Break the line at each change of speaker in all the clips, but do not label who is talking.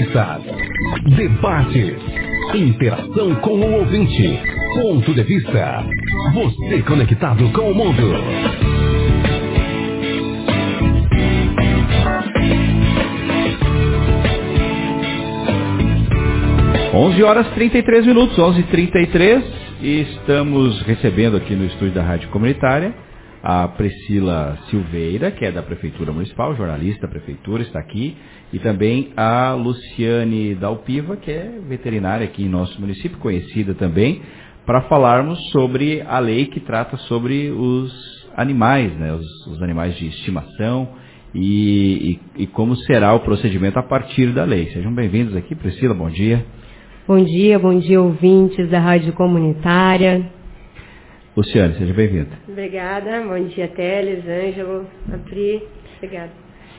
Entrevistas, debates, interação com o ouvinte, ponto de vista. Você conectado com o mundo.
11h33, 11h33, e estamos recebendo aqui no estúdio da Rádio Comunitária a Priscila Silveira, que é da Prefeitura Municipal, jornalista da Prefeitura, está aqui, e também a Luciane Dalpiva, que é veterinária aqui em nosso município, conhecida também, para falarmos sobre a lei que trata sobre os animais, né, os animais de estimação e como será o procedimento a partir da lei. Sejam bem-vindos aqui, Priscila, bom dia.
Bom dia, ouvintes da Rádio Comunitária.
Luciane, seja bem-vinda.
Obrigada, bom dia, Teles, Ângelo, Apri, obrigada.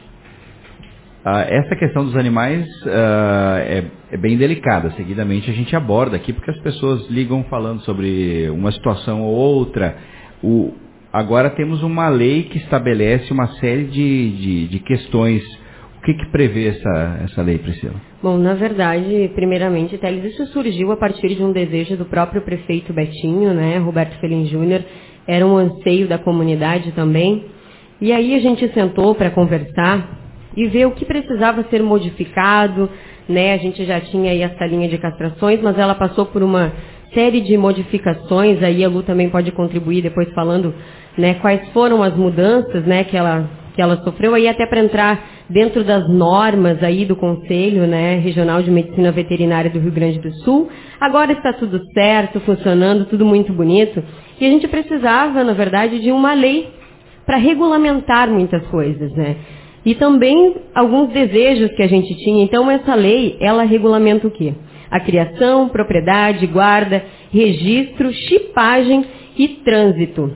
Essa questão dos animais é bem delicada, seguidamente a gente aborda aqui, porque as pessoas ligam falando sobre uma situação ou outra. Agora temos uma lei que estabelece uma série de questões. O que prevê essa lei, Priscila?
Bom, na verdade, primeiramente, Teles, isso surgiu a partir de um desejo do próprio prefeito Betinho, né, Roberto Felin Júnior, era um anseio da comunidade também, e aí a gente sentou para conversar e ver o que precisava ser modificado, né, a gente já tinha aí essa linha de castrações, mas ela passou por uma série de modificações, aí a Lu também pode contribuir depois falando, né, quais foram as mudanças, né, que ela sofreu aí até para entrar dentro das normas aí do Conselho, né, Regional de Medicina Veterinária do Rio Grande do Sul. Agora está tudo certo, funcionando, tudo muito bonito. E a gente precisava, na verdade, de uma lei para regulamentar muitas coisas, né? E também alguns desejos que a gente tinha. Então, essa lei, ela regulamenta o quê? A criação, propriedade, guarda, registro, chipagem e trânsito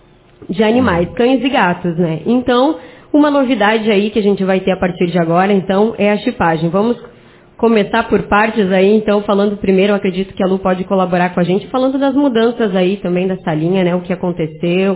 de animais, cães e gatos, né? Então, uma novidade aí que a gente vai ter a partir de agora, então, é a chipagem. Vamos começar por partes aí, então, falando primeiro, eu acredito que a Lu pode colaborar com a gente, falando das mudanças aí também dessa linha, né? O que aconteceu,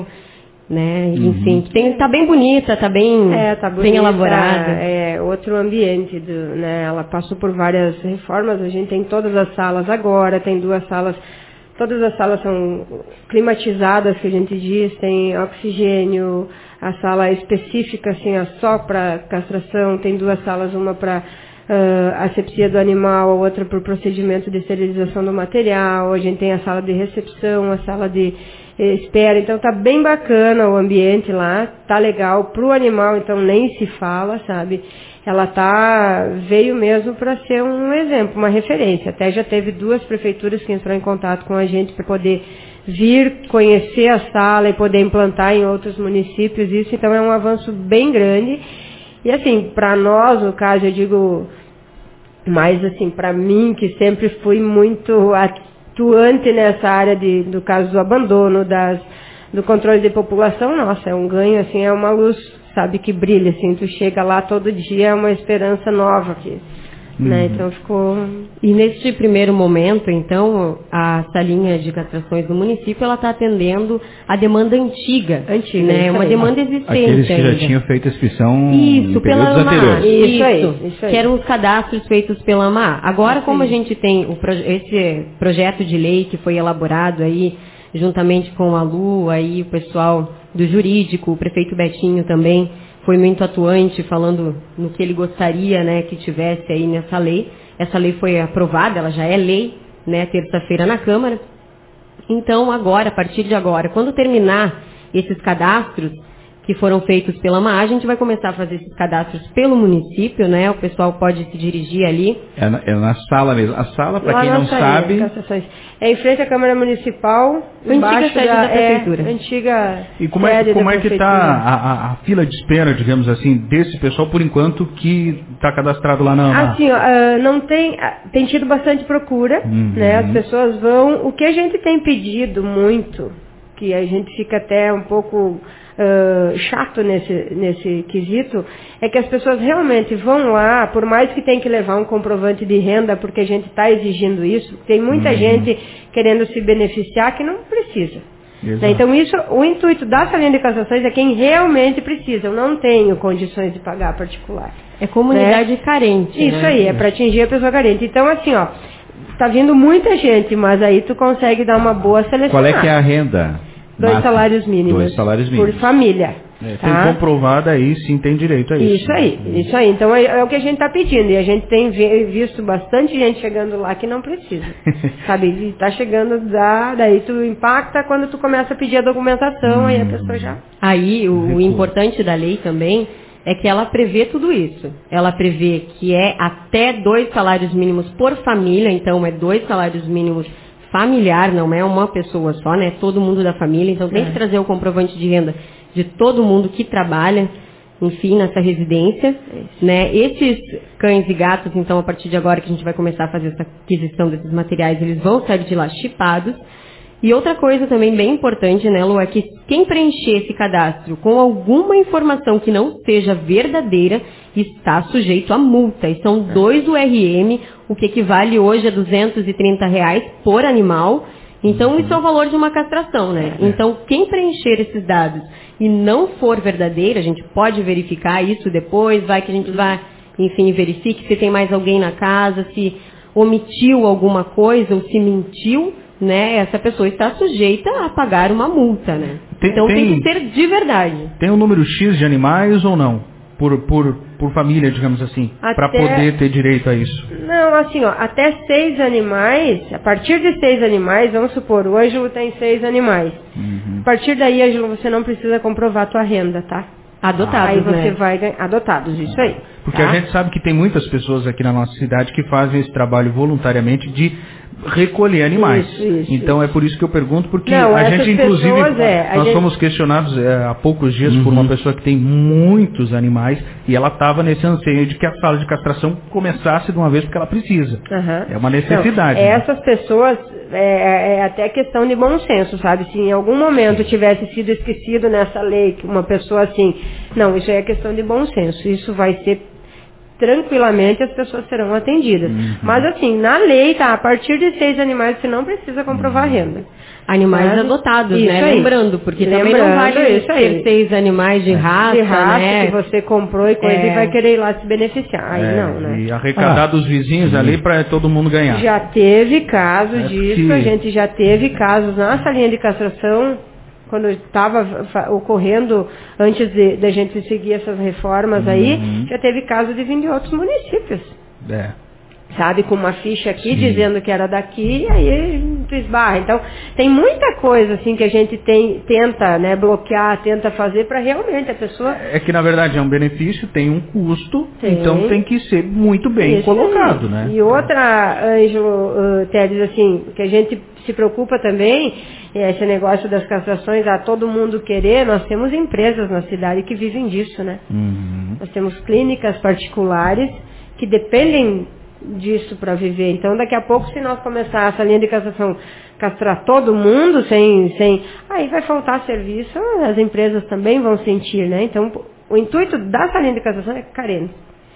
né? Enfim, tá bem bonita, tá bem,
tá bonita,
bem elaborada.
É outro ambiente, né? Ela passou por várias reformas, a gente tem todas as salas agora, tem 2 salas. Todas as salas são climatizadas, que a gente diz, tem oxigênio, a sala específica, assim, só para castração, tem 2 salas, uma para asepsia do animal, a outra para o procedimento de esterilização do material, a gente tem a sala de recepção, a sala de espera, então tá bem bacana o ambiente lá, tá legal, pro animal então nem se fala, sabe? Ela veio mesmo para ser um exemplo, uma referência. Até já teve 2 prefeituras que entraram em contato com a gente para poder vir conhecer a sala e poder implantar em outros municípios. Isso, então, é um avanço bem grande. E, assim, para nós, no caso, eu digo mais, assim, para mim, que sempre fui muito atuante nessa área do caso do abandono, do controle de população, nossa, é um ganho, assim, é uma luz, sabe, que brilha, assim, tu chega lá todo dia, é uma esperança nova aqui, né, então ficou...
E neste primeiro momento, então, a salinha de castrações do município, ela está atendendo a demanda antiga, né, uma demanda existente.
Aqueles que
ainda
já tinham feito a inscrição
em períodos
anteriores.
Isso aí. Que eram os cadastros feitos pela AMA. Agora, como a gente tem esse projeto de lei que foi elaborado aí, juntamente com a Lu, aí o pessoal do jurídico, o prefeito Betinho também foi muito atuante, falando no que ele gostaria, né, que tivesse aí nessa lei. Essa lei foi aprovada, ela já é lei, né, terça-feira na Câmara. Então, agora, a partir de agora, quando terminar esses cadastros que foram feitos pela AMA, a gente vai começar a fazer esses cadastros pelo município, né? O pessoal pode se dirigir ali.
É na sala mesmo. A sala, para quem não sabe...
É em frente à Câmara Municipal, embaixo
sede da Prefeitura.
Antiga
E como é que está a fila de espera, digamos assim, desse pessoal, por enquanto, que está cadastrado lá na AMA?
Assim, não tem tido bastante procura, né? As pessoas vão... O que a gente tem pedido muito, que a gente fica até um pouco... chato nesse quesito, é que as pessoas realmente vão lá, por mais que tenha que levar um comprovante de renda, porque a gente está exigindo isso, tem muita gente querendo se beneficiar que não precisa. Né? Então, o intuito da salinha de castrações é quem realmente precisa. Eu não tenho condições de pagar particular.
É comunidade carente.
Isso, né? Aí, é para atingir a pessoa carente. Então, assim, ó, tá vindo muita gente, mas aí tu consegue dar uma boa seleção.
Qual é que é a renda?
2 salários mínimos.
2 salários mínimos.
Por família.
Tem comprovado aí, sim, tem direito a isso.
Isso aí. Então é o que a gente está pedindo. E a gente tem visto bastante gente chegando lá que não precisa. Sabe? E tá chegando, daí tu impacta quando tu começa a pedir a documentação, aí a pessoa já...
Aí o importante da lei também é que ela prevê tudo isso. Ela prevê que é até 2 salários mínimos por família, então é 2 salários mínimos familiar, não é uma pessoa só, né? Todo mundo da família, então tem que trazer o comprovante de renda de todo mundo que trabalha, enfim, nessa residência, né? Esses cães e gatos, então, a partir de agora que a gente vai começar a fazer essa aquisição desses materiais, eles vão sair de lá chipados. E outra coisa também bem importante, né, Lu, é que quem preencher esse cadastro com alguma informação que não seja verdadeira está sujeito a multa. E são 2 URM, o que equivale hoje a R$230 por animal. Então, isso é o valor de uma castração, né? Então, quem preencher esses dados e não for verdadeira, a gente pode verificar isso depois, vai que a gente vai, enfim, verifique se tem mais alguém na casa, se omitiu alguma coisa ou se mentiu, né? Essa pessoa está sujeita a pagar uma multa, né? Então, tem que ser de verdade.
Tem um número X de animais ou não? Por família, digamos assim, para poder ter direito a isso?
Não, assim, ó, até 6 animais, a partir de 6 animais, vamos supor, o Ângelo tem 6 animais. A partir daí, Ângelo, você não precisa comprovar a tua renda, tá?
Adotados,
aí você
né?
vai ganhar. Adotados, isso aí.
Porque a gente sabe que tem muitas pessoas aqui na nossa cidade que fazem esse trabalho voluntariamente de recolher animais.
Isso.
Então é por isso que eu pergunto, porque
não,
a gente inclusive, nós fomos questionados há poucos dias por uma pessoa que tem muitos animais e ela estava nesse anseio de que a sala de castração começasse de uma vez porque ela precisa. É uma necessidade.
Não, essas pessoas, é até questão de bom senso, sabe? Se em algum momento tivesse sido esquecido nessa lei que uma pessoa assim, não, isso é questão de bom senso, isso vai ser tranquilamente as pessoas serão atendidas. Mas assim, na lei, tá, a partir de 6 animais você não precisa comprovar renda.
Animais adotados, né?
Aí.
Lembrando, porque também não vale ter 6 animais de raça, né?
Que você comprou e coisa e vai querer ir lá se beneficiar. Aí não, né?
E arrecadar dos vizinhos ali para todo mundo ganhar.
Já teve casos disso, a gente já teve casos na salinha de castração, quando estava ocorrendo, antes da gente seguir essas reformas aí, já teve caso de vir de outros municípios. Sabe, com uma ficha aqui dizendo que era daqui, e aí tu esbarra. Então, tem muita coisa assim que a gente tenta, né, bloquear, tenta fazer para realmente a pessoa...
É que, na verdade, é um benefício, tem um custo, então tem que ser muito bem colocado, né?
E outra, Ângelo, Teres, assim, que a gente se preocupa também, esse negócio das castrações, a todo mundo querer, nós temos empresas na cidade que vivem disso, né? Nós temos clínicas particulares que dependem disso para viver. Então, daqui a pouco, se nós começar essa linha de castração, castrar todo mundo, aí vai faltar serviço, as empresas também vão sentir, né? Então, o intuito dessa linha de castração é carente.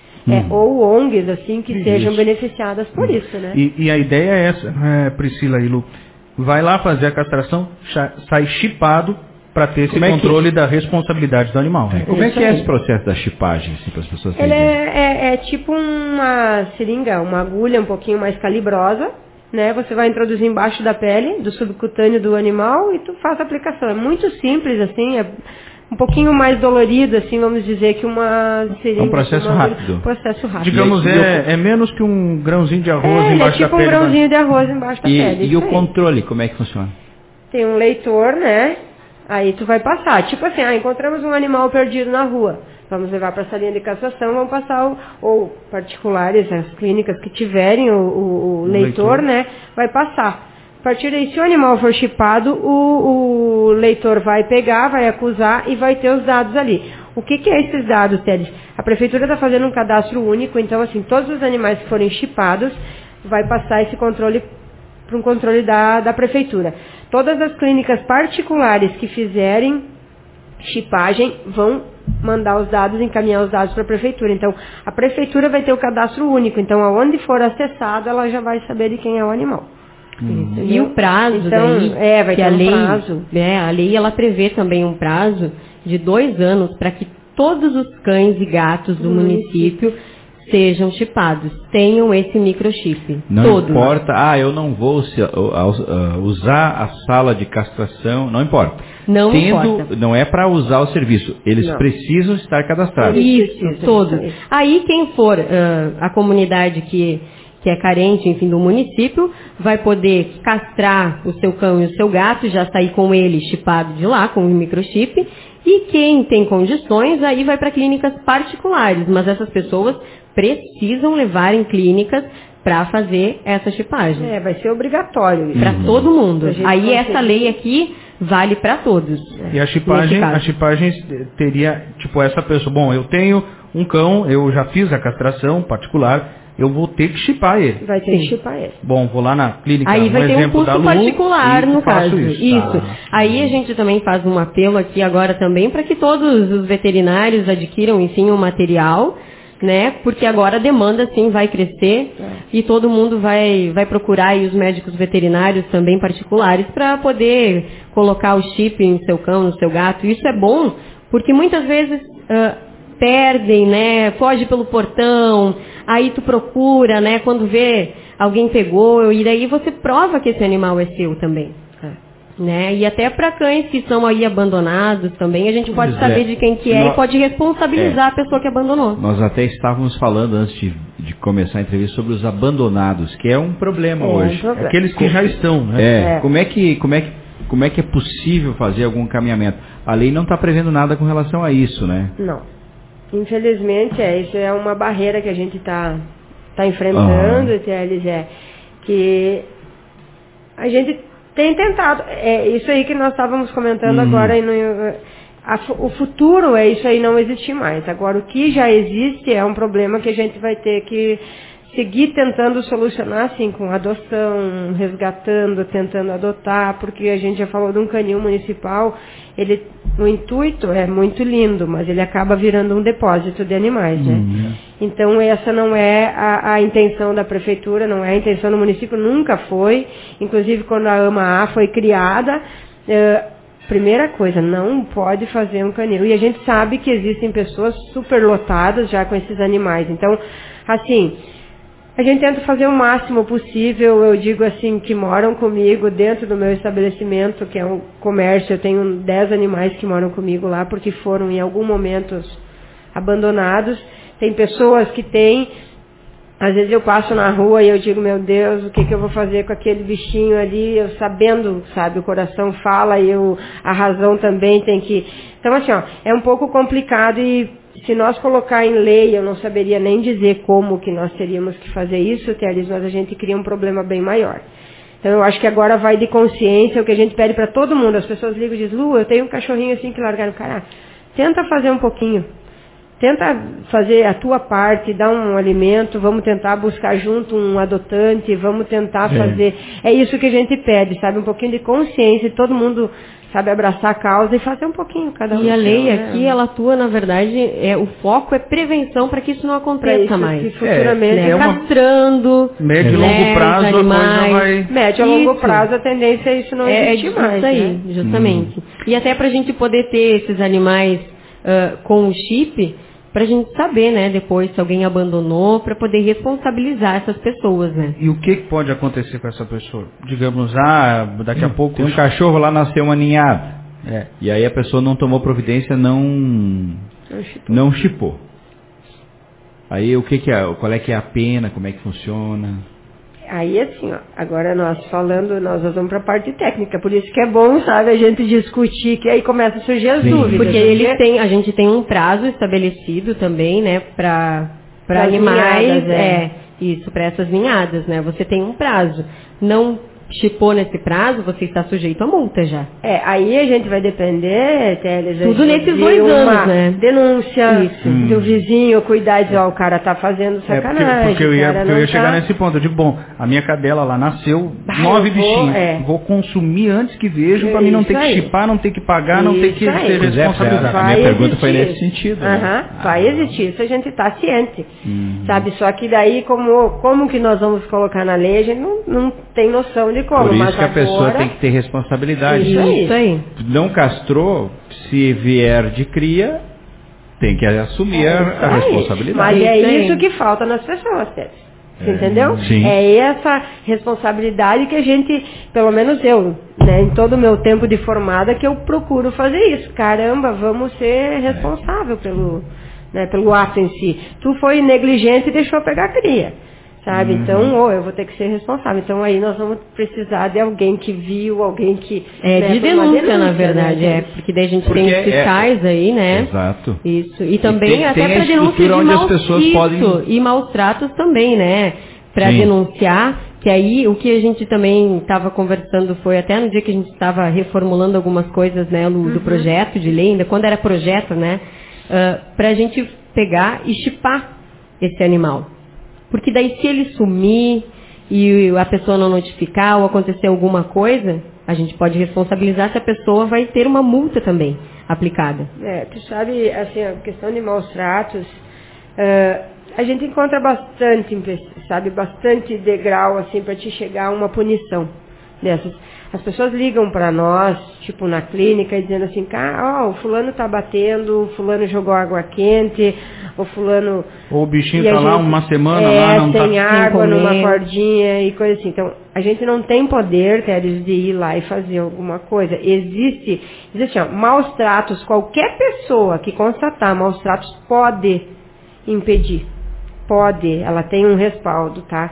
Ou ONGs, assim, que sejam beneficiadas por isso, né?
E a ideia é essa, Priscila e Lu, vai lá fazer a castração, sai chipado para ter esse controle da responsabilidade do animal.
Como é que é esse processo da chipagem, assim, para as pessoas
entenderem? É tipo uma seringa, uma agulha um pouquinho mais calibrosa, né? Você vai introduzir embaixo da pele, do subcutâneo do animal e tu faz a aplicação. É muito simples, assim, é um pouquinho mais dolorido, assim, vamos dizer, que uma seringa.
É um processo rápido.
Processo rápido.
Digamos, é menos que um grãozinho de arroz embaixo da pele.
É tipo um grãozinho de arroz embaixo da pele.
E o controle, como é que funciona?
Tem um leitor, né? Aí tu vai passar. Tipo assim, encontramos um animal perdido na rua. Vamos levar para a salinha de castração, vamos passar, ou particulares, as clínicas que tiverem o leitor, né? Vai passar. A partir daí, se o animal for chipado, o leitor vai pegar, vai acusar e vai ter os dados ali. O que é esses dados, Teles? A prefeitura está fazendo um cadastro único, então assim, todos os animais que forem chipados, vai passar esse controle para um controle da prefeitura. Todas as clínicas particulares que fizerem chipagem vão mandar os dados, encaminhar os dados para a prefeitura. Então, a prefeitura vai ter o cadastro único. Então, aonde for acessado, ela já vai saber de quem é o animal.
E o prazo
então,
daí,
vai
que
ter
a lei,
prazo.
A lei ela prevê também um prazo de 2 anos para que todos os cães e gatos do município sejam chipados, tenham esse microchip.
Não
todos.
importa, eu não vou usar a sala de castração, não importa.
Não importa.
Não é para usar o serviço, eles precisam estar cadastrados.
Isso, todos. Aí quem for a comunidade que é carente, enfim, do município, vai poder castrar o seu cão e o seu gato, já sair com ele chipado de lá, com o microchip. E quem tem condições, aí vai para clínicas particulares, mas essas pessoas precisam levar em clínicas para fazer essa chipagem.
Vai ser obrigatório.
Para todo mundo. Aí essa lei aqui vale para todos.
E a chipagem teria, tipo, essa pessoa, bom, eu tenho um cão, eu já fiz a castração particular, eu vou ter que chipar ele.
Vai ter que chipar ele.
Bom, vou lá na clínica,
aí vai ter um custo particular, no caso.
Isso.
Aí a gente também faz um apelo aqui agora também para que todos os veterinários adquiram, enfim, um material, né? Porque agora a demanda, sim, vai crescer e todo mundo vai procurar aí os médicos veterinários também particulares para poder colocar o chip em seu cão, no seu gato. Isso é bom porque muitas vezes perdem, né? Foge pelo portão, aí tu procura, né? Quando vê, alguém pegou, e daí você prova que esse animal é seu também. Né? E até para cães que são aí abandonados também, a gente pode saber de quem que é e pode responsabilizar a pessoa que abandonou.
Nós até estávamos falando antes de começar a entrevista sobre os abandonados, que é um problema hoje.
Aqueles que já estão, né?
Como é que é possível fazer algum encaminhamento? A lei não está prevendo nada com relação a isso, né?
Não. Infelizmente, isso é uma barreira que a gente está enfrentando, que a gente tem tentado. É isso aí que nós estávamos comentando agora. O futuro é isso aí não existir mais. Agora, o que já existe é um problema que a gente vai ter que seguir tentando solucionar, assim, com adoção, resgatando, tentando adotar, porque a gente já falou de um canil municipal, o intuito é muito lindo, mas ele acaba virando um depósito de animais, né? Então essa não é a intenção da prefeitura, não é a intenção do município, nunca foi. Inclusive quando a AMA-A foi criada, primeira coisa, não pode fazer um canil. E a gente sabe que existem pessoas superlotadas já com esses animais. Então, assim, a gente tenta fazer o máximo possível, eu digo assim, que moram comigo dentro do meu estabelecimento, que é um comércio, eu tenho 10 animais que moram comigo lá, porque foram em algum momento abandonados. Tem pessoas que têm, às vezes eu passo na rua e eu digo, meu Deus, o que eu vou fazer com aquele bichinho ali, eu sabendo, sabe, o coração fala e a razão também tem que... Então assim, é um pouco complicado e se nós colocar em lei, eu não saberia nem dizer como que nós teríamos que fazer isso, Teres, mas a gente cria um problema bem maior. Então eu acho que agora vai de consciência, o que a gente pede para todo mundo. As pessoas ligam e dizem, Lu, eu tenho um cachorrinho assim que largaram. Cara, tenta fazer um pouquinho. Tenta fazer a tua parte, dar um alimento, vamos tentar buscar junto um adotante, vamos tentar fazer... É isso que a gente pede, sabe? Um pouquinho de consciência, todo mundo, sabe, abraçar a causa e fazer um pouquinho cada um.
E a lei aqui, ela atua, na verdade, o foco é prevenção para que isso não aconteça mais.
Que futuramente...
Castrando,
médio e longo prazo,
animais.
Médio a longo prazo, a tendência é isso não existir mais.
Isso aí, justamente. E até para a gente poder ter esses animais com o chip... Para a gente saber, né, depois se alguém abandonou, para poder responsabilizar essas pessoas, né?
E o que pode acontecer com essa pessoa? Digamos, daqui a pouco...
Tem um cachorro lá, nasceu uma ninhada. E aí a pessoa não tomou providência, não chipou. Aí qual é que é a pena, como é que funciona?
Aí assim, agora nós vamos para a parte técnica, por isso que é bom, sabe, a gente discutir, que aí começa a surgir as dúvidas.
Porque a gente tem um prazo estabelecido também, né, para animais, isso, para essas ninhadas, né, você tem um prazo. Não chipou nesse prazo, você está sujeito a multa já.
Aí a gente vai depender, Teles,
tudo nesses 2 anos, né?
Denúncia do vizinho, cuidar de, o cara tá fazendo sacanagem.
Porque eu ia chegar nesse ponto, eu digo, bom, a minha cadela lá nasceu 9 bichinhos, vou consumir antes que vejo, para mim não ter que chipar, não ter que pagar, não ter que ser responsabilizado.
A minha pergunta foi nesse sentido.
Vai existir, isso a gente está ciente, sabe? Só que daí, como que nós vamos colocar na lei, a gente não tem noção de de como.
Por isso
mas
que a
agora...
pessoa tem que ter responsabilidade.
Isso aí.
Não castrou, se vier de cria, tem que assumir a responsabilidade.
Mas é isso que falta nas pessoas, Teres. Você entendeu?
Sim.
É essa responsabilidade que a gente, pelo menos eu, né, em todo o meu tempo de formada, que eu procuro fazer isso. Caramba, vamos ser responsável pelo ato em si. Tu foi negligente e deixou pegar a cria. Sabe? Então, eu vou ter que ser responsável. Então, aí nós vamos precisar de alguém que viu, alguém que...
de denúncia, na verdade, porque daí a gente tem os fiscais aí, né?
Exato.
Isso. E também
tem
até para denúncia de
onde as pessoas podem...
e maus tratos também, né? Para denunciar, que aí o que a gente também estava conversando foi até no dia que a gente estava reformulando algumas coisas, né, do projeto de lei, ainda quando era projeto, né? Para a gente pegar e chipar esse animal. Porque daí se ele sumir e a pessoa não notificar ou acontecer alguma coisa, a gente pode responsabilizar se a pessoa vai ter uma multa também aplicada.
Tu sabe, assim, a questão de maus tratos, a gente encontra bastante degrau, assim, para te chegar a uma punição dessas. As pessoas ligam para nós, tipo na clínica, dizendo assim, o fulano tá batendo, o fulano jogou água quente, o fulano...
Ou o bichinho tá lá uma semana, lá não tá...
sem água, numa cordinha e coisa assim. Então, a gente não tem poder, Teres, de ir lá e fazer alguma coisa. Existe maus tratos, qualquer pessoa que constatar maus tratos pode impedir. Pode, ela tem um respaldo, tá?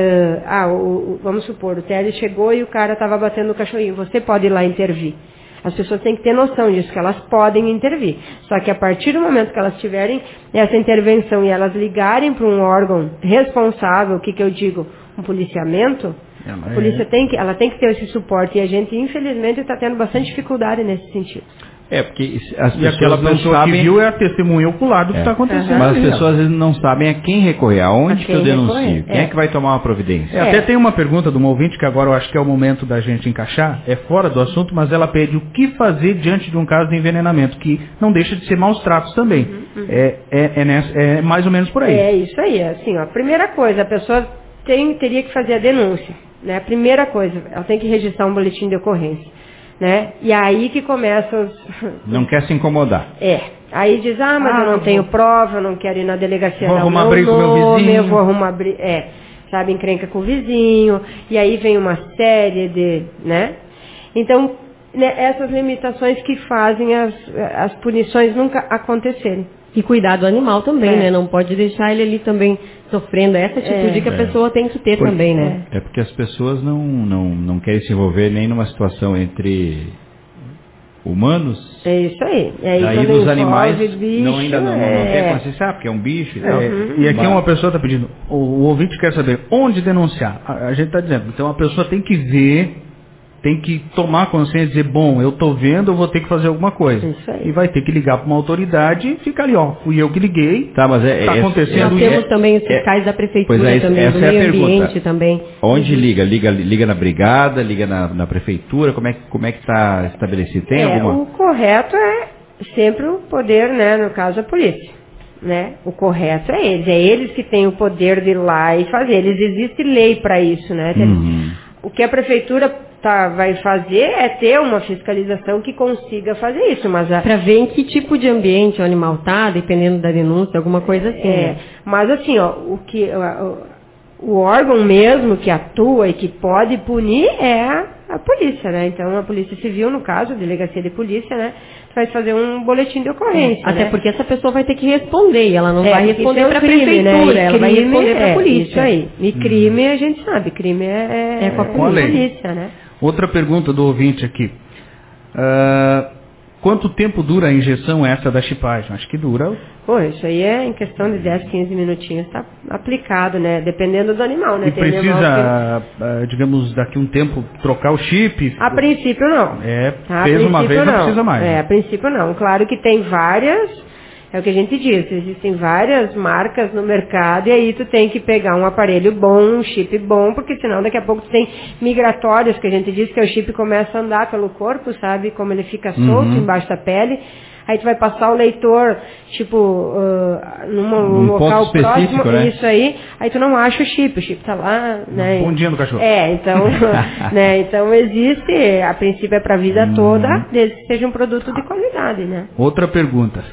Vamos supor, o Teres chegou e o cara estava batendo no cachorrinho. Você pode ir lá intervir. As pessoas têm que ter noção disso, que elas podem intervir. Só que a partir do momento que elas tiverem essa intervenção e elas ligarem para um órgão responsável, o que eu digo? Um policiamento, a polícia tem que ter esse suporte. E a gente, infelizmente, está tendo bastante dificuldade nesse sentido.
Porque as pessoas
aquela pessoa
sabem...
que viu é a testemunha ocular do que está acontecendo.
Mas as pessoas às vezes não sabem a quem recorrer, aonde que eu denuncio, quem é que vai tomar uma providência.
Até tem uma pergunta de uma ouvinte que agora eu acho que é o momento da gente encaixar, é fora do assunto, mas ela pede o que fazer diante de um caso de envenenamento, que não deixa de ser maus tratos também. É mais ou menos por aí.
É isso aí, assim, a primeira coisa, a pessoa teria que fazer a denúncia, né? A primeira coisa, ela tem que registrar um boletim de ocorrência. Né? E aí que começa os...
Não quer se incomodar.
Aí diz, mas eu não tenho prova, eu não quero ir na delegacia,
vou arrumar briga com o meu vizinho.
Eu vou arrumar encrenca com o vizinho, e aí vem uma série de, né? Então, essas limitações que fazem as punições nunca acontecerem.
E cuidar do animal também, né? Não pode deixar ele ali também sofrendo essa atitude que a pessoa tem que ter também, né?
É porque as pessoas não querem se envolver nem numa situação entre humanos.
É isso aí.
Daí dos animais
bicho,
não tem consciência, porque é um bicho e tal.
E aqui uma pessoa está pedindo, o ouvinte quer saber onde denunciar. A gente está dizendo, então a pessoa tem que ver, tem que tomar consciência e dizer, bom, eu estou vendo, eu vou ter que fazer alguma coisa.
Isso aí.
E vai ter que ligar para uma autoridade e ficar ali, fui eu que liguei,
mas
está acontecendo
nós temos também os fiscais da prefeitura, também,
essa
do meio ambiente
pergunta.
Também.
Onde liga? Liga na brigada, liga na prefeitura, como é que está estabelecido? Tem alguma?
O correto é sempre o poder, né, no caso a polícia. Né? O correto é eles que têm o poder de ir lá e fazer. Existe lei para isso, né? O que a prefeitura vai fazer é ter uma fiscalização que consiga fazer isso, mas
para ver em que tipo de ambiente o animal está, dependendo da denúncia, alguma coisa assim. Né?
Mas assim, o órgão mesmo que atua e que pode punir é a polícia, né? Então a polícia civil, no caso, a delegacia de polícia, né, vai fazer um boletim de ocorrência.
Até porque essa pessoa vai ter que responder, e ela não vai responder para a
crime,
prefeitura,
né?
ela vai responder para a polícia.
Isso aí. E crime a gente sabe, crime é com a polícia, né?
Outra pergunta do ouvinte aqui. Quanto tempo dura a injeção essa da chipagem? Acho que dura...
Isso aí é em questão de 10, 15 minutinhos, está aplicado, né? Dependendo do animal, né?
E precisa, digamos, daqui um tempo trocar o chip?
A princípio não.
Fez uma vez, não precisa mais.
A princípio não. Claro que tem várias... É o que a gente diz, existem várias marcas no mercado e aí tu tem que pegar um aparelho bom, um chip bom, porque senão daqui a pouco tu tem migratórios, que a gente diz que o chip começa a andar pelo corpo, sabe? Como ele fica solto embaixo da pele, aí tu vai passar o leitor, tipo, num local próximo,
né?
Isso aí tu não acha o chip tá lá, né?
Bondinha do cachorro.
Então, né? Então existe, a princípio é para a vida toda, desde que seja um produto de qualidade, né?
Outra pergunta.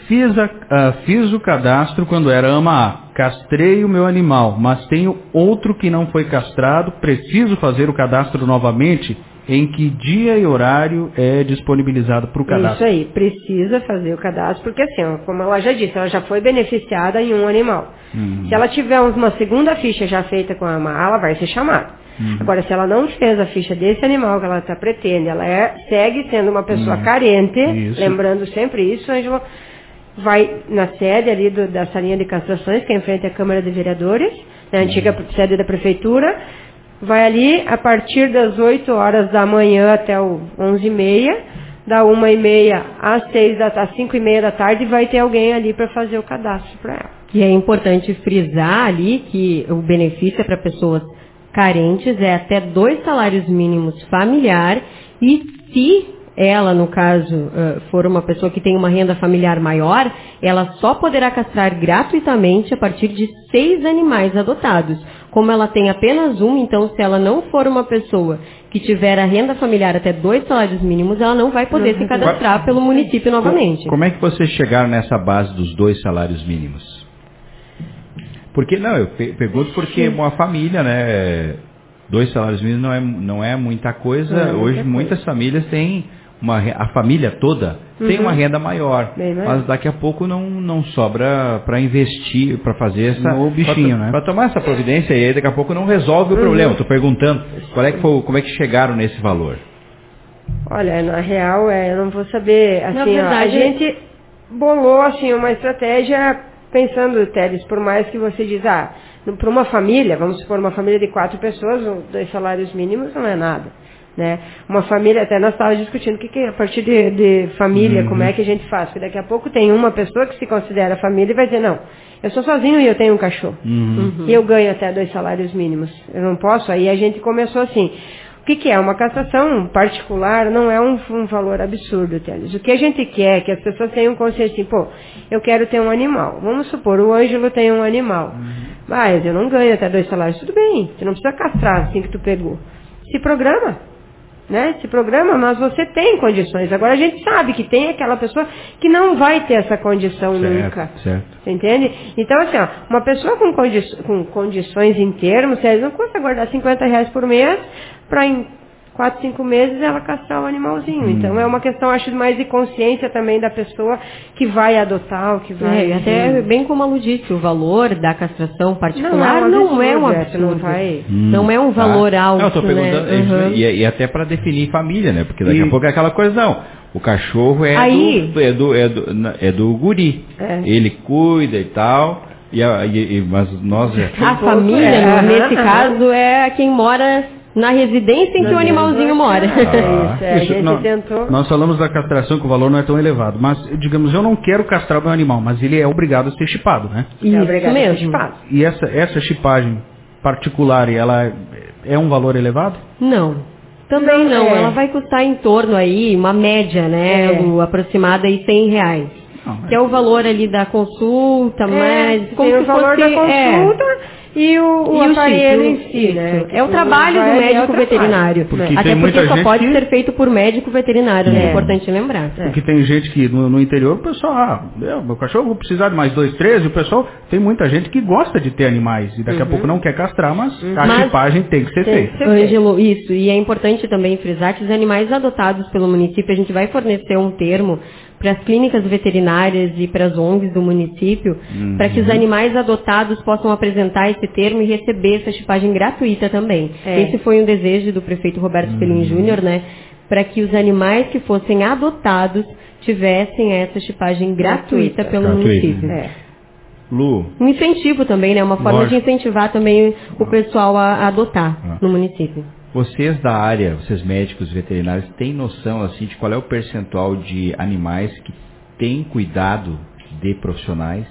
Fiz o cadastro quando era AMA A. Castrei o meu animal, mas tenho outro que não foi castrado. Preciso fazer o cadastro novamente? Em que dia e horário é disponibilizado para o cadastro?
Isso aí, precisa fazer o cadastro, porque assim, como ela já disse, ela já foi beneficiada em um animal. Se ela tiver uma segunda ficha já feita com a AMA, ela vai ser chamada. Agora, se ela não fez a ficha desse animal que ela pretende, ela segue sendo uma pessoa carente, lembrando sempre isso, Ângelo, vai na sede ali da salinha de castrações, que é em frente à Câmara de Vereadores, na antiga sede da Prefeitura, vai ali a partir das 8 horas da manhã até o 11h30, da 1h30 às 5h30 da tarde, vai ter alguém ali para fazer o cadastro para ela.
E é importante frisar ali que o benefício é para pessoas carentes, é até 2 salários mínimos familiar, e se ela, no caso, for uma pessoa que tem uma renda familiar maior, ela só poderá castrar gratuitamente a partir de 6 animais adotados. Como ela tem apenas um, então se ela não for uma pessoa que tiver a renda familiar até 2 salários mínimos, ela não vai poder se cadastrar pelo município novamente.
Como é que vocês chegaram nessa base dos 2 salários mínimos? Porque, eu pergunto porque uma família, né, 2 salários mínimos não é muita coisa. Hoje muitas famílias têm a família toda tem uma renda maior, mas daqui a pouco não sobra para investir, para fazer
o bichinho, né?
Para tomar essa providência, e aí daqui a pouco não resolve o problema. Estou perguntando como é que chegaram nesse valor.
Olha, na real, eu não vou saber, assim,
verdade,
a gente bolou, assim, uma estratégia pensando, Teles, por mais que você diz, para uma família, vamos supor, uma família de 4 pessoas, 2 salários mínimos não é nada, né? Uma família, até nós estávamos discutindo a partir de família, como é que a gente faz, porque daqui a pouco tem uma pessoa que se considera família e vai dizer, não, eu sou sozinho e eu tenho um cachorro, e eu ganho até 2 salários mínimos, eu não posso, aí a gente começou assim. O que é? Uma castração particular não é um valor absurdo, Teles. O que a gente quer é que as pessoas tenham consciência assim, eu quero ter um animal. Vamos supor, o Ângelo tem um animal. Mas eu não ganho até 2 salários. Tudo bem, você não precisa castrar assim que tu pegou. Se programa, né? Se programa, mas você tem condições. Agora a gente sabe que tem aquela pessoa que não vai ter essa condição nunca.
Certo.
Você entende? Então, assim, uma pessoa com condições em termos, não custa guardar R$50 por mês para em 4, 5 meses ela castrar o animalzinho. Então é uma questão, acho, mais de consciência também da pessoa que vai adotar, ou que vai...
até bem como a Lu disse, o valor da castração particular não é um absurdo. Não é um valor alto.
Não, eu tô perguntando, e até para definir família, né? Porque daqui a pouco é aquela coisa, não. O cachorro é do guri. Ele cuida e tal. Mas nós...
A família, nesse caso, é quem mora na residência em que o animalzinho mora.
Nós falamos da castração, que o valor não é tão elevado, mas, digamos, eu não quero castrar o meu animal, mas ele é obrigado a ser chipado, né?
Isso mesmo.
E essa chipagem particular, ela é um valor elevado?
Não. Também não. Ela vai custar em torno aí, uma média, né? Aproximada aí R$100. Que é o valor ali da consulta, mas
como se o valor da consulta e o aparelho em si, né?
É o trabalho do médico veterinário. Até porque só pode ser feito por médico veterinário, é importante lembrar.
Porque tem gente que no interior, o pessoal, meu cachorro vou precisar de mais 2, 3, e o pessoal, tem muita gente que gosta de ter animais, e daqui a pouco não quer castrar, mas a chipagem tem que ser feita.
Ângelo, isso, e é importante também frisar que os animais adotados pelo município, a gente vai fornecer um termo para as clínicas veterinárias e para as ONGs do município, para que os animais adotados possam apresentar esse termo e receber essa chipagem gratuita também. Esse foi um desejo do prefeito Roberto Felin Júnior, né, para que os animais que fossem adotados tivessem essa chipagem gratuita pelo município.
Lu.
Um incentivo também, né, uma forma de incentivar também o pessoal a adotar no município.
Vocês da área, vocês médicos veterinários, têm noção assim de qual é o percentual de animais que têm cuidado de profissionais?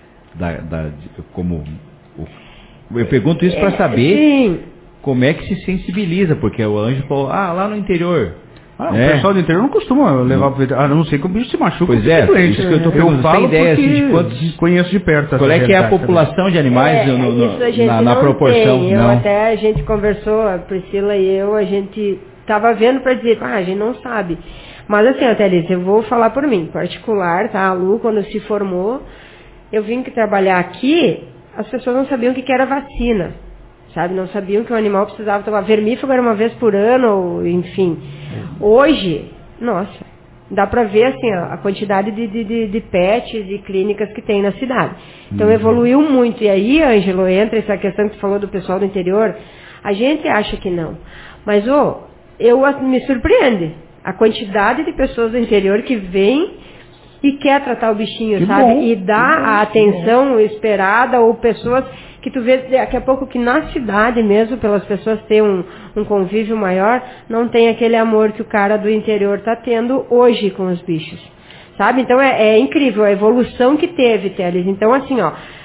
Eu pergunto isso para saber como é que se sensibiliza, porque o Ângelo falou, lá no interior,
O pessoal do interior não costuma levar pro veterinário, a não ser que o bicho se machuque.
Pois é,
doente,
isso que eu tô perguntando. Tem ideia assim, de quantos...
Conheço de perto.
Qual é que é a população de animais na proporção?
A gente conversou, a Priscila e eu, a gente estava vendo para dizer, a gente não sabe. Mas assim, Thalys, eu vou falar por mim, particular, tá? A Lu, quando se formou, eu vim trabalhar aqui, as pessoas não sabiam o que era vacina, sabe? Não sabiam que o animal precisava tomar vermífugo, era uma vez por ano, ou, enfim. Hoje, nossa, dá para ver assim, a quantidade de pets e clínicas que tem na cidade. Então evoluiu muito. E aí, Ângelo, entra essa questão que você falou do pessoal do interior, a gente acha que não. Mas, me surpreende a quantidade de pessoas do interior que vêm e quer tratar o bichinho, que sabe? Bom, e dá a atenção esperada, ou pessoas que tu vê daqui a pouco que na cidade mesmo, pelas pessoas terem um convívio maior, não tem aquele amor que o cara do interior está tendo hoje com os bichos, sabe? Então é incrível a evolução que teve, Teles. Então assim,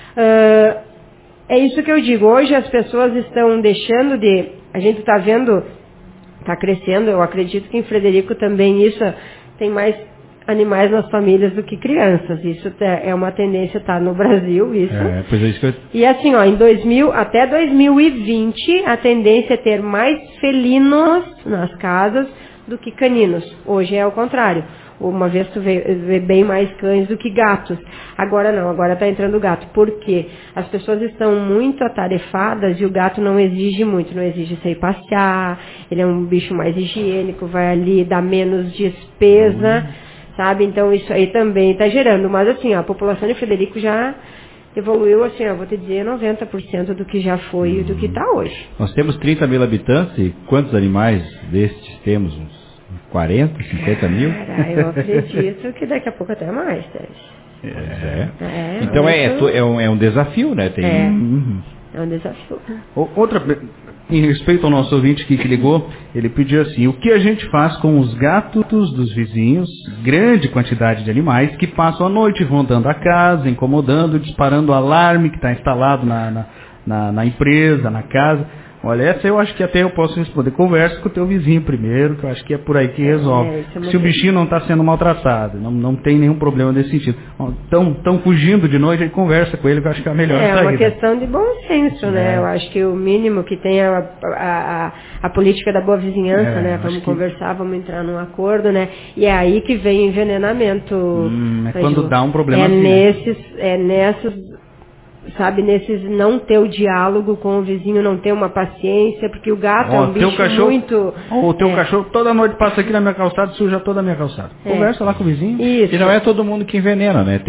é isso que eu digo, hoje as pessoas estão deixando a gente está vendo, está crescendo, eu acredito que em Frederico também isso, tem mais animais nas famílias do que crianças. Isso é uma tendência, tá no Brasil, isso.
Pois é isso que eu...
E assim, até 2020, a tendência é ter mais felinos nas casas do que caninos. Hoje é o contrário. Uma vez tu vê bem mais cães do que gatos. Agora não, agora está entrando gato. Por quê? As pessoas estão muito atarefadas e o gato não exige muito. Não exige sair passear, ele é um bicho mais higiênico, vai ali, dá menos despesa, sabe? Então isso aí também está gerando. Mas assim, a população de Frederico já evoluiu, assim, vou te dizer, 90% do que já foi e do que está hoje.
Nós temos 30 mil habitantes e quantos animais destes temos? Uns 40, 50 mil?
Eu acredito que daqui a pouco até mais, Tércio.
Então é um desafio, né?
É um desafio.
Outra, em respeito ao nosso ouvinte que ligou, ele pediu assim, o que a gente faz com os gatos dos vizinhos, grande quantidade de animais, que passam a noite rondando a casa, incomodando, disparando o alarme que está instalado na empresa, na casa. Olha, essa eu acho que até eu posso responder. Conversa com o teu vizinho primeiro, que eu acho que é por aí que resolve. Se o bichinho não está sendo maltratado, não tem nenhum problema desse sentido. Estão fugindo de noite, aí conversa com ele, que eu acho que é a melhor saída.
É uma questão de bom senso, né? Eu acho que o mínimo que tem a política da boa vizinhança, né? Vamos conversar, vamos entrar num acordo, né? E é aí que vem o envenenamento.
Quando dá um problema
nessas... Sabe, nesses não ter o diálogo com o vizinho, não ter uma paciência, porque o gato é um bicho muito...
O teu cachorro toda noite passa aqui na minha calçada e suja toda a minha calçada. Conversa lá com o vizinho.
Isso.
E não é todo mundo que envenena, né?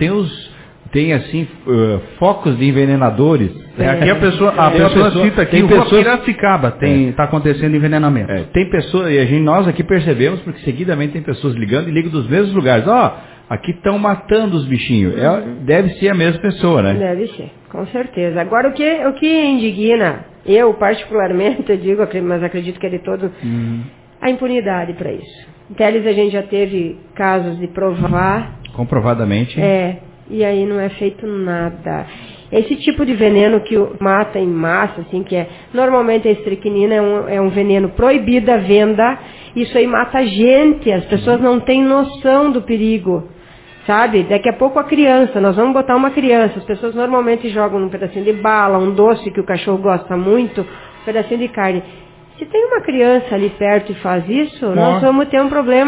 Tem assim, focos de envenenadores.
Aqui a pessoa cita que em Piracicaba está acontecendo envenenamento.
Tem pessoas, e nós aqui percebemos, porque seguidamente tem pessoas ligando e ligam dos mesmos lugares. Aqui estão matando os bichinhos. Deve ser a mesma pessoa, né?
Deve ser, com certeza. Agora, o que indigna, eu particularmente, eu digo, mas acredito que é de todo, a impunidade para isso. Em Teles a gente já teve casos de provar.
Comprovadamente.
E aí não é feito nada. Esse tipo de veneno que mata em massa, assim, que normalmente a estricnina é um veneno proibido à venda, isso aí mata gente, as pessoas não têm noção do perigo, sabe? Daqui a pouco a criança, nós vamos botar uma criança, as pessoas normalmente jogam um pedacinho de bala, um doce que o cachorro gosta muito, um pedacinho de carne. Se tem uma criança ali perto e faz isso, nós vamos ter um problema.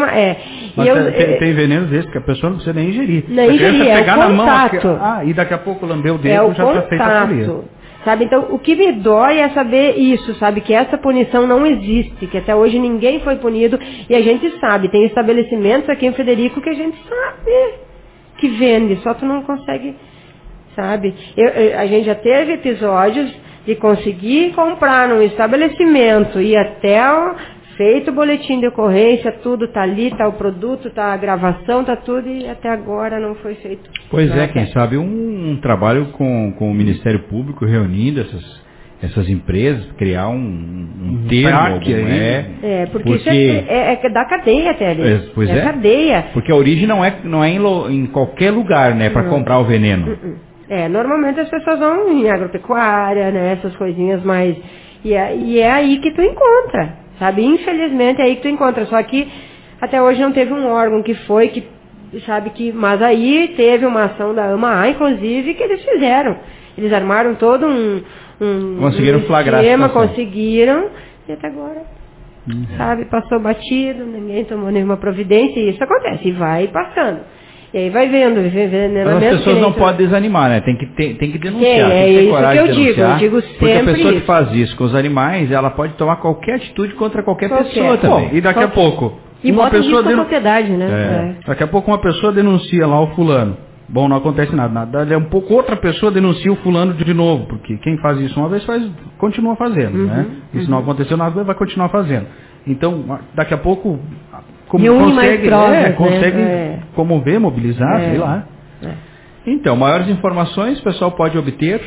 Tem venenos desses que a pessoa não precisa nem ingerir.
Não ingerir, é o contato.
E daqui a pouco lambeu o dedo, já está feita a folia.
Sabe, então o que me dói é saber isso, sabe, que essa punição não existe, que até hoje ninguém foi punido, e a gente sabe, tem estabelecimentos aqui em Frederico que a gente sabe que vende, só tu não consegue, sabe. A gente já teve episódios de conseguir comprar num estabelecimento e até feito o boletim de ocorrência, tudo tá ali, tá o produto, tá a gravação, tá tudo, e até agora não foi feito.
Pois quem sabe um trabalho com o Ministério Público reunindo essas empresas, criar um termo,
porque isso é da cadeia, Télio.
Pois é.
Cadeia.
Porque a origem não é em qualquer lugar, né, para comprar o veneno.
Normalmente as pessoas vão em agropecuária, né, essas coisinhas mais... E é aí que tu encontra, sabe? Infelizmente é aí que tu encontra, só que até hoje não teve um órgão mas aí teve uma ação da AMA, inclusive, que eles fizeram. Eles armaram todo
conseguiram flagrar
esquema, conseguiram, e até agora, sabe, passou batido, ninguém tomou nenhuma providência, e isso acontece, e vai passando. E aí vai vendo.
As pessoas não podem desanimar, né? Tem que denunciar, tem que ter
isso
coragem
que eu
de denunciar.
Eu digo sempre
porque a pessoa
isso.
que faz isso com os animais, ela pode tomar qualquer atitude contra qualquer pessoa também.
Bom, e daqui a pouco...
E
uma
bota
pessoa
isso na sociedade, né?
Daqui a pouco uma pessoa denuncia lá o fulano. Bom, não acontece nada. Dali a um pouco outra pessoa denuncia o fulano de novo, porque quem faz isso uma vez continua fazendo, né? E se não aconteceu nada, vai continuar fazendo. Então, daqui a pouco, consegue comover, mobilizar, sei lá.
Então, maiores informações o pessoal pode obter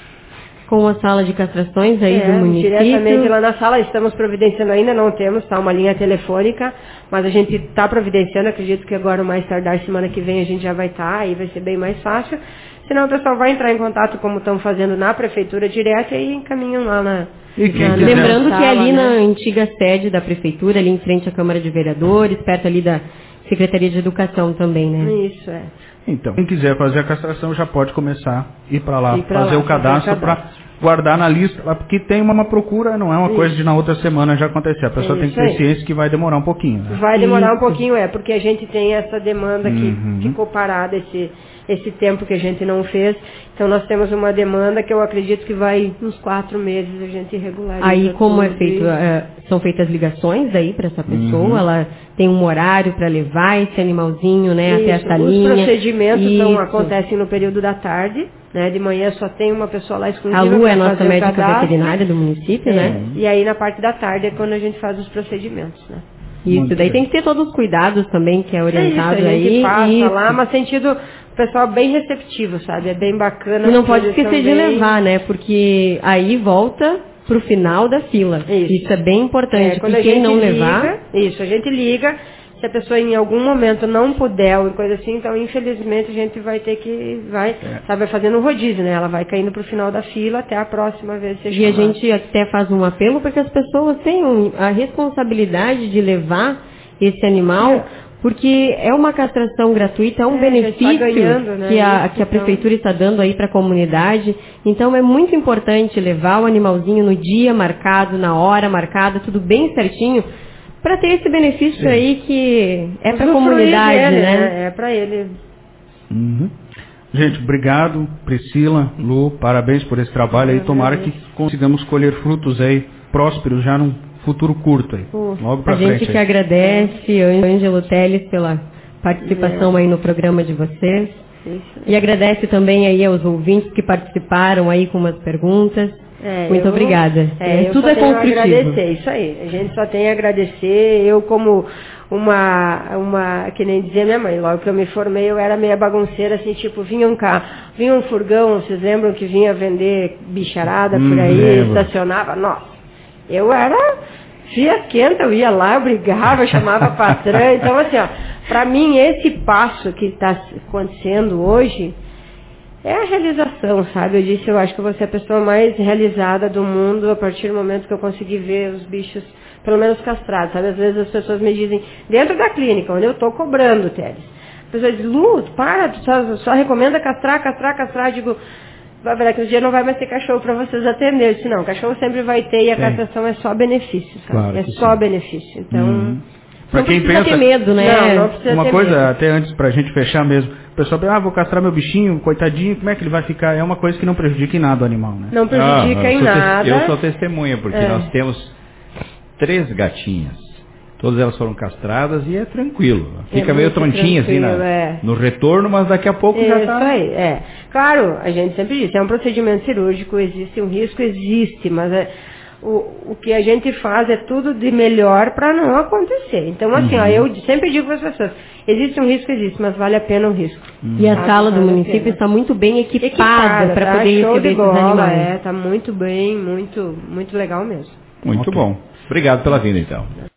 com a sala de castrações aí do município.
Diretamente lá na sala, estamos providenciando, ainda não temos, uma linha telefônica, mas a gente está providenciando, acredito que agora, o mais tardar, semana que vem, a gente já vai estar, aí vai ser bem mais fácil. Senão o pessoal vai entrar em contato, como estão fazendo na prefeitura direto, e encaminham lá
lembrando que é ali na antiga sede da prefeitura, ali em frente à Câmara de Vereadores, perto ali da Secretaria de Educação também, né?
Isso,
Então, quem quiser fazer a castração já pode começar a ir para lá, fazer o cadastro para guardar na lista, porque tem uma procura, não é uma coisa de na outra semana já acontecer. A pessoa tem que ter ciência que vai demorar um pouquinho. Né?
Vai demorar um pouquinho, porque a gente tem essa demanda que ficou parada esse tempo que a gente não fez. Então nós temos uma demanda que eu acredito que vai uns 4 meses a gente regulariza.
Aí como é feito, são feitas ligações aí para essa pessoa, ela tem um horário para levar esse animalzinho, né, até essa linha.
Os procedimentos acontecem no período da tarde. Né, de manhã só tem uma pessoa lá exclusiva.
A Lu é a nossa médica veterinária do município, né?
E aí na parte da tarde é quando a gente faz os procedimentos, né?
Isso, daí tem que ter todos os cuidados também, que é orientado
a gente
aí.
Passa lá, mas sentido, o pessoal bem receptivo, sabe? É bem bacana.
E não pode esquecer de levar, né? Porque aí volta pro final da fila. Isso é bem importante, porque quem não levar...
Isso, a gente liga. Se a pessoa em algum momento não puder ou coisa assim, então infelizmente a gente vai ter que, vai fazendo um rodízio, né? Ela vai caindo pro final da fila até a próxima vez ser chamada.
E a gente até faz um apelo para que as pessoas tenham a responsabilidade de levar esse animal, porque é uma castração gratuita, é um benefício
ganhando, né?
que a prefeitura está dando aí para a comunidade. Então é muito importante levar o animalzinho no dia marcado, na hora marcada, tudo bem certinho, para ter esse benefício aí que é para a comunidade, né?
É para ele.
Gente, obrigado, Priscila, Lu, parabéns por esse trabalho aí. Tomara que consigamos colher frutos aí prósperos já num futuro curto aí. Logo para frente.
A gente que agradece, Ângelo Teles, pela participação aí no programa de vocês. E agradece também aí aos ouvintes que participaram aí com umas perguntas. Muito obrigada. Tudo é construtivo.
Agradecer, isso aí. A gente só tem a agradecer. Eu como que nem dizia minha mãe, logo que eu me formei, eu era meia bagunceira, assim, tipo, vinha um furgão, vocês lembram que vinha vender bicharada por aí, estacionava? Nossa, eu era fiasquenta, eu ia lá, eu brigava, eu chamava a patrã. Então, assim, pra mim, esse passo que está acontecendo hoje é a realização, sabe? Eu acho que eu vou ser a pessoa mais realizada do mundo a partir do momento que eu consegui ver os bichos, pelo menos castrados, sabe? Às vezes as pessoas me dizem, dentro da clínica, onde eu estou cobrando, Teles, a pessoa diz, Lu, para, só recomenda castrar. Eu digo, vai ver que um dia não vai mais ter cachorro para vocês atender. Eu disse, não, cachorro sempre vai ter e a castração é só benefício, sabe?
Claro,
só benefício. Então...
Para quem
pensa, ter medo, né?
Não precisa
uma
ter
coisa,
medo.
até antes pra gente fechar mesmo, o pessoal pensa, vou castrar meu bichinho, coitadinho, como é que ele vai ficar? É uma coisa que não prejudica em nada o animal, né?
Não prejudica em nada.
Eu sou testemunha, porque nós temos 3 gatinhas. Todas elas foram castradas e é tranquilo. Fica meio tontinha assim no retorno, mas daqui a pouco já tá...
Isso aí, Claro, a gente sempre diz, é um procedimento cirúrgico, existe um risco, existe, mas o que a gente faz é tudo de melhor para não acontecer. Então, assim, eu sempre digo para as pessoas, existe um risco, mas vale a pena o risco.
E a sala do município está muito bem equipada para poder receber esses animais.
Está muito bem, muito legal mesmo.
Muito bom. Obrigado pela vinda, então.